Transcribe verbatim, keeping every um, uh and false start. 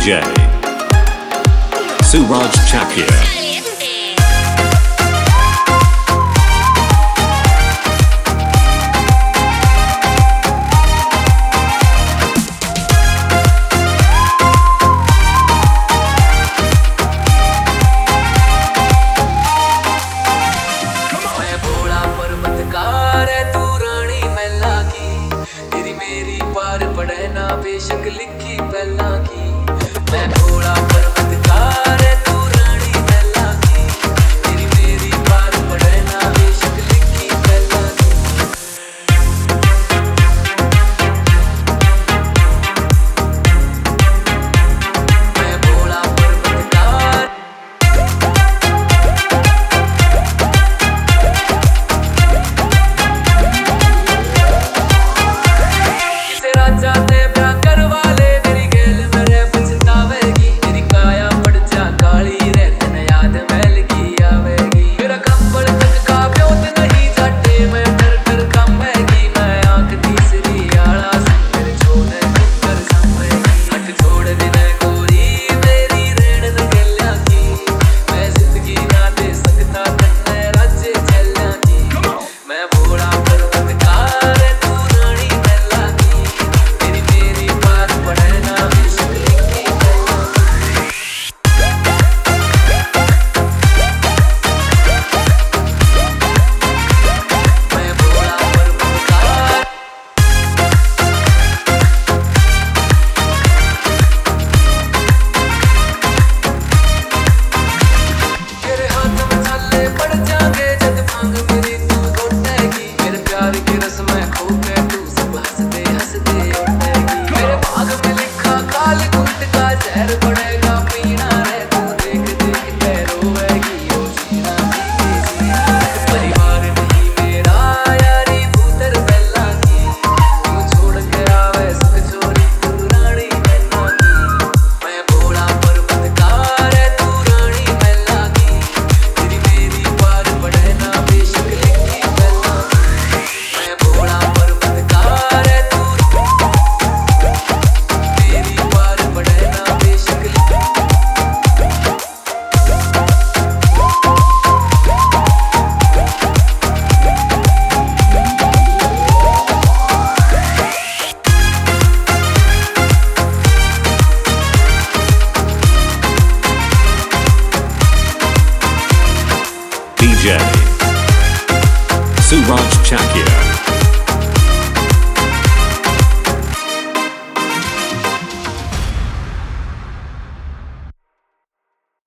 J Suraj Chakia. बेशक लिखी पहला की मैं थोड़ा पर्वतकार है तू रानी पहला की तेरी मेरी पार पड़े ना बेशक लिखी पहला की मैं थोड़ा पर्वतकार किसे राजा ते J Suraj Chakia.